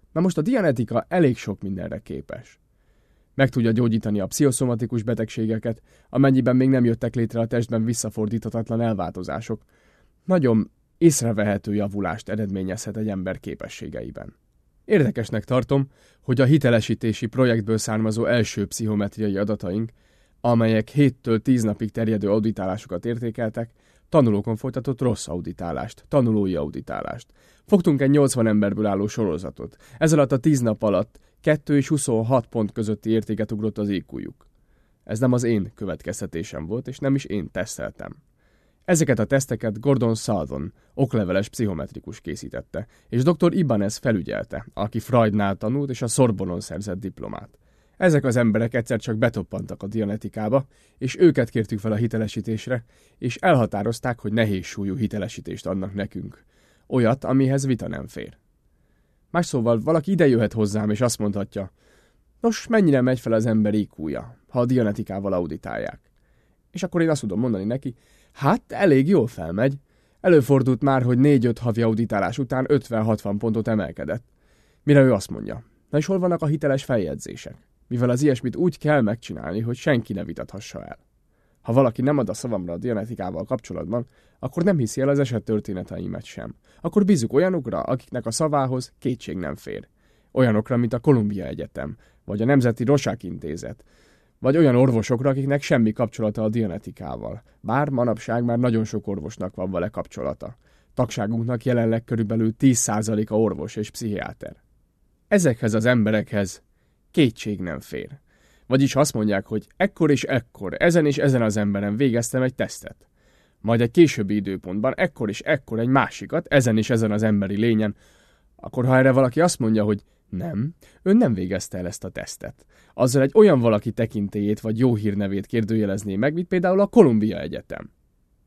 Na most a Dianetika elég sok mindenre képes. Meg tudja gyógyítani a pszichoszomatikus betegségeket, amennyiben még nem jöttek létre a testben visszafordíthatatlan elváltozások. Nagyon észrevehető javulást eredményezhet egy ember képességeiben. Érdekesnek tartom, hogy a hitelesítési projektből származó első pszichometriai adataink, amelyek 7-től 10 napig terjedő auditálásokat értékeltek, tanulókon folytatott rossz auditálást, tanulói auditálást. Fogtunk egy 80 emberből álló sorozatot. Ez alatt a 10 nap alatt 2 és 26 pont közötti értéket ugrott az IQ-juk. Ez nem az én következtetésem volt, és nem is én teszteltem. Ezeket a teszteket Gordon Southon, okleveles pszichometrikus készítette, és dr. Ibanez felügyelte, aki Freudnál tanult és a Sorbonon szerzett diplomát. Ezek az emberek egyszer csak betoppantak a Dianetikába, és őket kértük fel a hitelesítésre, és elhatározták, hogy nehéz súlyú hitelesítést adnak nekünk. Olyat, amihez vita nem fér. Más szóval valaki ide jöhet hozzám, és azt mondhatja, nos, mennyire megy fel az ember IQ-ja, ha a Dianetikával auditálják. És akkor én azt tudom mondani neki, hát elég jól felmegy. Előfordult már, hogy 4-5 havi auditálás után 50-60 pontot emelkedett. Mire ő azt mondja, na és hol vannak a hiteles feljegyzések? Mivel az ilyesmit úgy kell megcsinálni, hogy senki ne vitathassa el. Ha valaki nem ad a szavamra a Dianetikával kapcsolatban, akkor nem hiszi el az esettörténeteimet sem. Akkor bízzuk olyanokra, akiknek a szavához kétség nem fér. Olyanokra, mint a Columbia Egyetem, vagy a Nemzeti Rorschach Intézet, vagy olyan orvosokra, akiknek semmi kapcsolata a Dianetikával. Bár manapság már nagyon sok orvosnak van vele kapcsolata. Tagságunknak jelenleg körülbelül 10%-a orvos és pszichiáter. Ezekhez az emberekhez kétség nem fér. Vagyis azt mondják, hogy ekkor és ekkor, ezen és ezen az emberen végeztem egy tesztet. Majd egy későbbi időpontban ekkor és ekkor egy másikat, ezen és ezen az emberi lényen. Akkor ha erre valaki azt mondja, hogy nem, ön nem végezte el ezt a tesztet. Azzal egy olyan valaki tekintélyét vagy jó hírnevét kérdőjelezné meg, mint például a Columbia Egyetem.